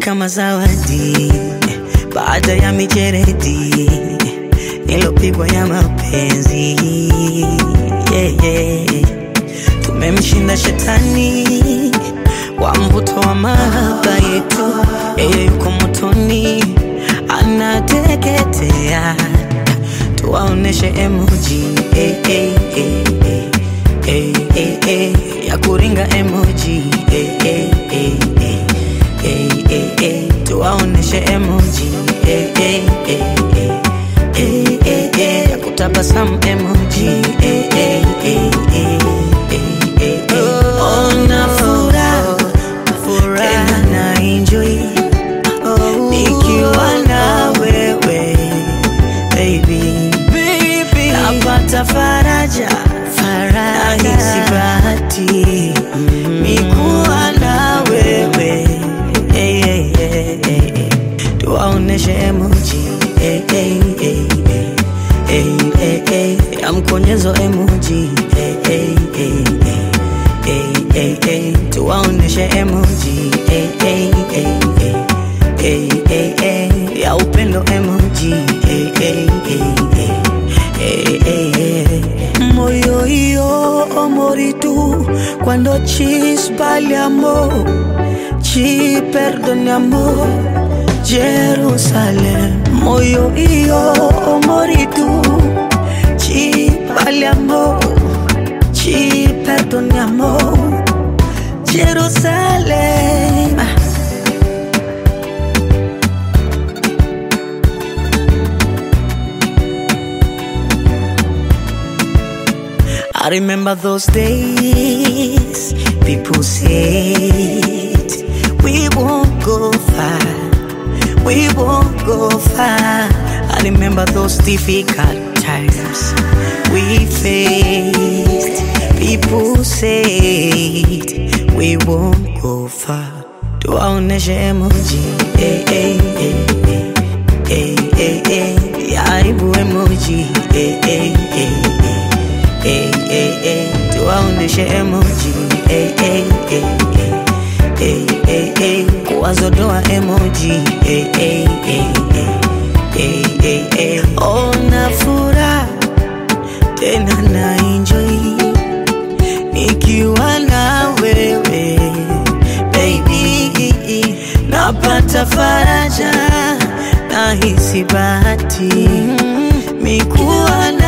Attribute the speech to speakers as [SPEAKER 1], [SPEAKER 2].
[SPEAKER 1] kama zawadi baada ya mijeredi nilopigwa ya mapenzi. Tumemshinda shetani wa mvuto wa mahaba yetu. Yuko motoni anateketea, tuwaoneshe emoji ya kuringa emoji tuwaoneshe emoji ya kutabasamu emoji na furaha tena na enjoy nikiwa na wewe baby. Napata faraja nahisi bahati mikuwa na wewe. Tuwaoneshe emoji ya mkonyezo emoji tuwaoneshe emoji ya upendo emoji moyo io amori tu quando ci sbagliamo ci perdoniamo Jerusalem. Moyo io amori tu ci sbagliamo ci perdoniamo Jerusalem. I remember those days, people said we won't go far, we won't go far. I remember those difficult times we faced, people said we won't go far. Tuwaoneshe emoji ya aibu emoji tuwaoneshe emoji kuwazodoa emoji na furaha tena na enjoy nikiwa na wewe baby. Napata faraja nahisi bahati mikuwa na